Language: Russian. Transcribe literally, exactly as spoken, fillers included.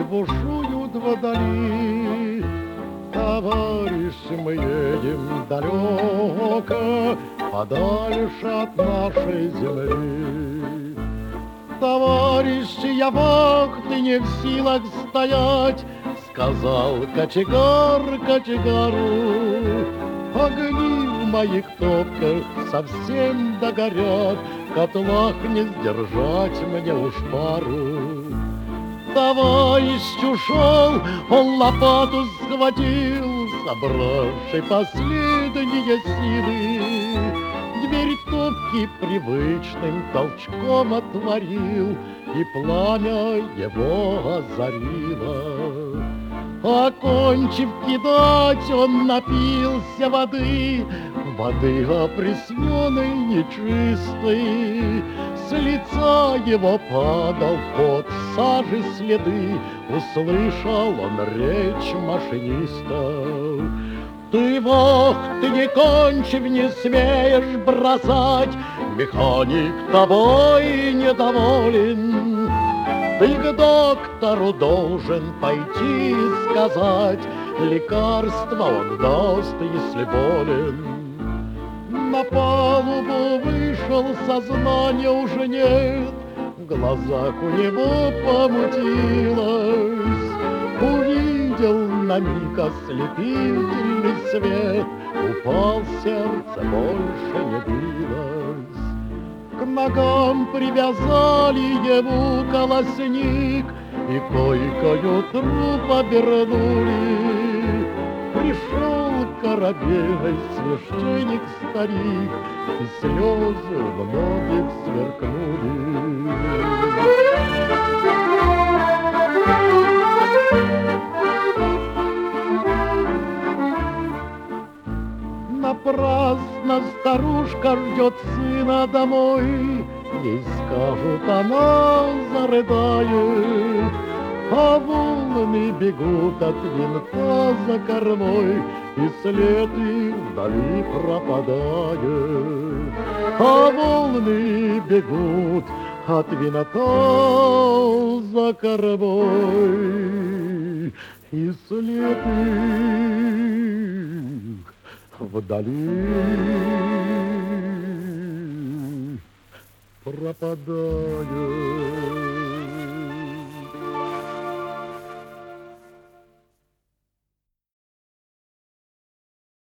бушуют вдали. Товарищ, мы едем далеко, подальше от нашей земли. Товарищ, я вахты не в силах стоять, сказал кочегар кочегару. Огни в моих топках совсем догорят, в котлах не сдержать мне уж пару. Товарищ ушел, он лопату схватил, собравший последние силы. Дверь топки привычным толчком отворил, и пламя его озарило. Окончив кидать, он напился воды, воды опресненной, нечистой. С лица его падал пот, сажи следы, услышал он речь машиниста. Ты вахты не кончив, не смеешь бросать, механик тобой недоволен. Ты к доктору должен пойти и сказать, лекарство он даст, если болен. На палубу вышел, сознания уже нет, в глазах у него помутилось. Увидел на миг ослепительный свет, упал, сердце больше не билось. К ногам привязали ему колосник и койкою труп обернули. Пришел корабельный священник старик, и слезы в многих сверкнули. Напрасно старушка ждет сына домой, ей скажут, она зарыдает, а волны бегут от винта за кормой, и след их вдали пропадает. А волны бегут от винта за кормой, и след их вдали пропадает.